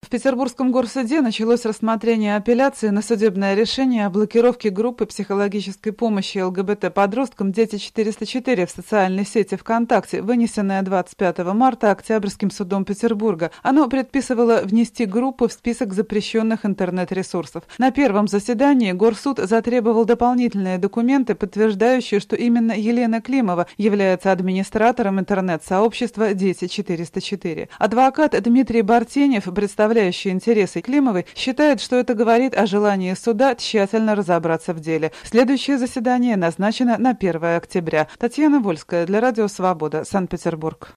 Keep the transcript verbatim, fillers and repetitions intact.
Петербургском горсуде началось рассмотрение апелляции на судебное решение о блокировке группы психологической помощи ЛГБТ-подросткам «Дети четыреста четыре» в социальной сети ВКонтакте, вынесенное двадцать пятого марта Октябрьским судом Петербурга. Оно предписывало внести группу в список запрещенных интернет-ресурсов. На первом заседании горсуд затребовал дополнительные документы, подтверждающие, что именно Елена Климова является администратором интернет-сообщества «Дети четыреста четыре». Адвокат Дмитрий Бартенев, представляющий интересы Климовой, считает, что это говорит о желании суда тщательно разобраться в деле. Следующее заседание назначено на первое октября. Татьяна Вольская для Радио Свобода, Санкт-Петербург.